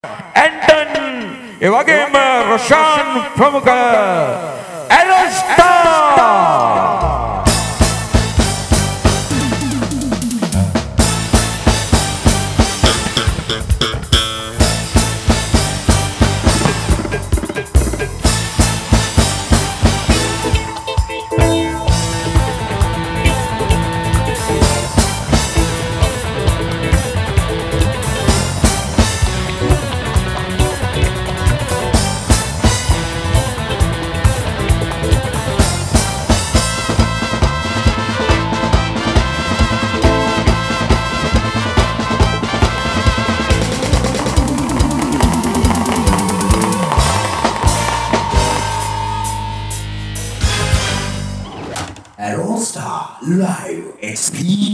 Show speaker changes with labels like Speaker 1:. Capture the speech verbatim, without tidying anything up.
Speaker 1: Anton එවැගේම රොෂාන් ප්‍රමුඛ ඇලස්ටා
Speaker 2: All Star Live X P.